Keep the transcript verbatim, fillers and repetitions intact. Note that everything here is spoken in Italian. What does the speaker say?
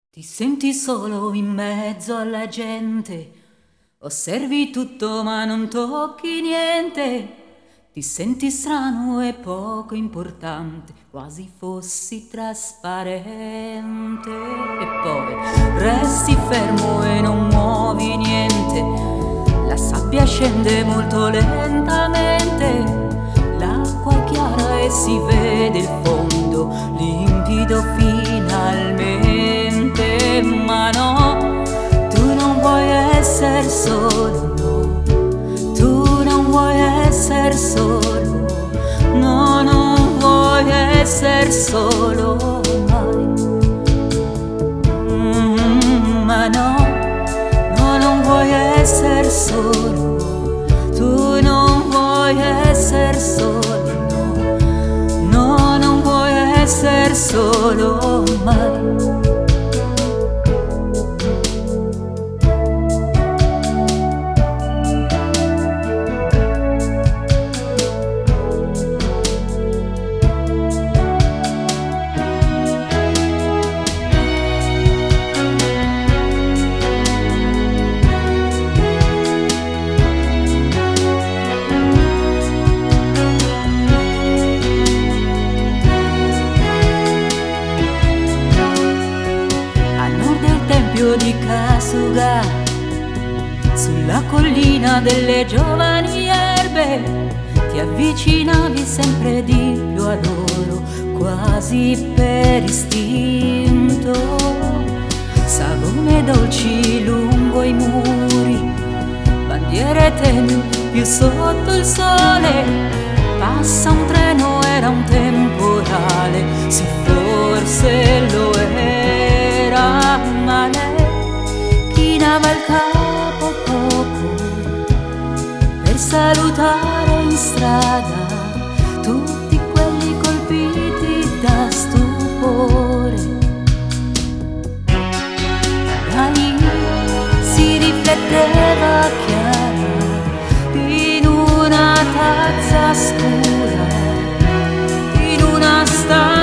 Ti senti solo in mezzo alla gente, osservi tutto ma non tocchi niente, ti senti strano e poco importante, quasi fossi trasparente. E poi resti fermo e non muovi niente, la sabbia scende molto lentamente, l'acqua è chiara e si vede il fondo, limpido finalmente. Ma no, tu non vuoi essere solo, no, tu non vuoi essere solo, no, non vuoi essere solo mai. Mm, ma no, no, non vuoi essere solo, tu non vuoi essere solo, no, no, non vuoi essere solo mai. Di Kasuga, sulla collina delle giovani erbe, ti avvicinavi sempre di più a loro, quasi per istinto. Sagome dolci lungo i muri, bandiere tenui più sotto il sole, passa un treno, era un temporale, sì forse lo era, ma lei chinava il capo poco per salutare in strada tutti quelli colpiti da stupore. Da lì si rifletteva chiara in una tazza scura, in una stanza